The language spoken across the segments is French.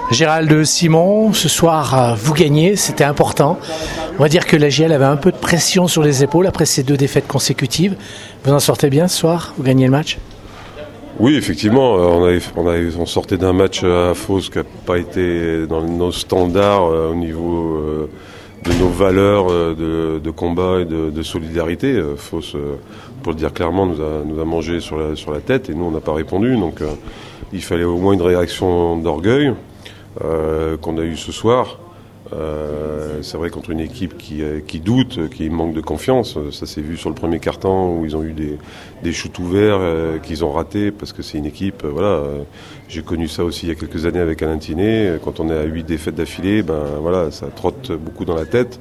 Gérald Simon, ce soir, vous gagnez, c'était important. On va dire que la GL avait un peu de pression sur les épaules après ces 2 défaites consécutives. Vous en sortez bien ce soir? Vous gagnez le match? Oui, effectivement, on sortait d'un match à Fos qui n'a pas été dans nos standards au niveau de nos valeurs de combat et de solidarité. Fos, pour le dire clairement, nous a mangé sur la tête et nous, on n'a pas répondu. Donc, il fallait au moins une réaction d'orgueil qu'on a eue ce soir. C'est vrai, contre une équipe qui doute, qui manque de confiance. Ça s'est vu sur le premier quart-temps où ils ont eu des shoots ouverts qu'ils ont ratés parce que c'est une équipe. J'ai connu ça aussi il y a quelques années avec Alain Tinet. Quand on est à 8 défaites d'affilée, ça trotte beaucoup dans la tête.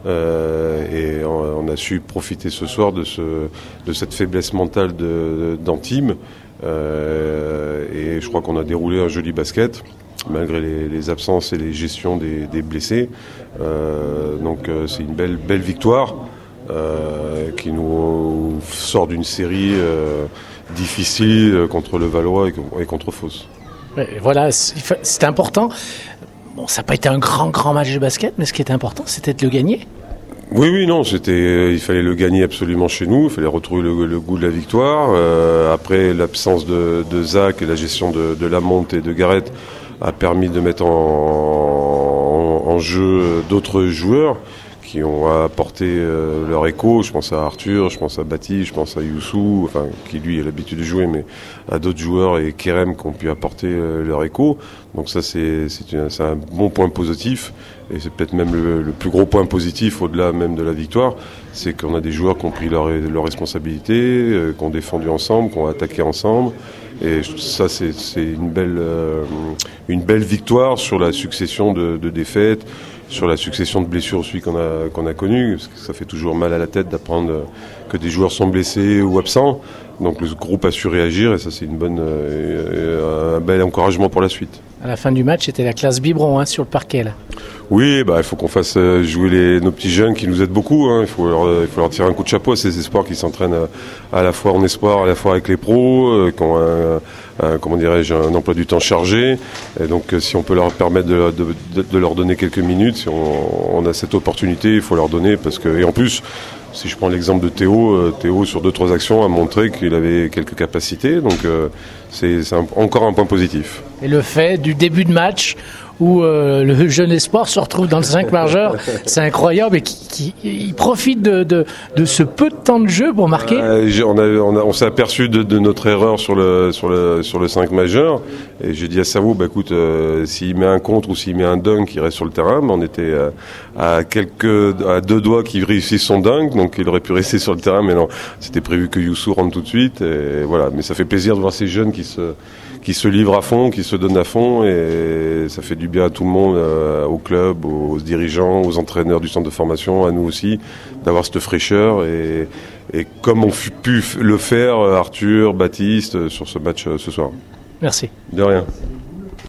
Et on a su profiter ce soir de cette faiblesse mentale d'Antibes. Et je crois qu'on a déroulé un joli basket, malgré les absences et les gestions des blessés. Donc c'est une belle victoire qui nous sort d'une série difficile contre le Valois et contre Fos. Voilà, c'était important. Bon, ça n'a pas été un grand match de basket, mais ce qui était important, c'était de le gagner. Oui, non, il fallait le gagner absolument chez nous, il fallait retrouver le goût de la victoire. Après, l'absence de Zach et la gestion de Lamonte et de Garrett a permis de mettre en jeu d'autres joueurs qui ont apporté leur écho. Je pense à Arthur, je pense à Bati, je pense à Youssou, qui lui a l'habitude de jouer, mais à d'autres joueurs et Kerem qui ont pu apporter leur écho. Donc ça, c'est un bon point positif. Et c'est peut-être même le plus gros point positif, au-delà même de la victoire, c'est qu'on a des joueurs qui ont pris leurs responsabilités, qui ont défendu ensemble, qui ont attaqué ensemble. Et ça, c'est une belle victoire sur la succession de défaites, sur la succession de blessures aussi qu'on a connues. Parce que ça fait toujours mal à la tête d'apprendre que des joueurs sont blessés ou absents. Donc le groupe a su réagir et ça, c'est un bel encouragement pour la suite. À la fin du match, c'était la classe biberon sur le parquet là. Oui, il faut qu'on fasse jouer nos petits jeunes qui nous aident beaucoup. Il faut leur tirer un coup de chapeau à ces espoirs qui s'entraînent à la fois en espoir, à la fois avec les pros, qui ont un emploi du temps chargé. Et donc, si on peut leur permettre de leur donner quelques minutes, si on a cette opportunité, il faut leur donner et en plus, si je prends l'exemple de Théo sur 2-3 actions a montré qu'il avait quelques capacités. Donc, c'est encore un point positif. Et le fait du début de match où le jeune espoir se retrouve dans le 5 majeur, c'est incroyable et il profite de ce peu de temps de jeu pour marquer. On s'est aperçu de notre erreur sur le 5 majeur et j'ai dit à Savou, écoute, s'il met un contre ou s'il met un dunk, il reste sur le terrain. Mais on était à 2 doigts qu'il réussisse son dunk, donc il aurait pu rester sur le terrain, mais non, c'était prévu que Youssou rentre tout de suite. Et voilà, mais ça fait plaisir de voir ces jeunes qui se livrent à fond, qui se donnent à fond, et ça fait du bien à tout le monde, au club, aux dirigeants, aux entraîneurs du centre de formation, à nous aussi, d'avoir cette fraîcheur et comme on pu le faire Arthur, Baptiste sur ce match ce soir. Merci. De rien.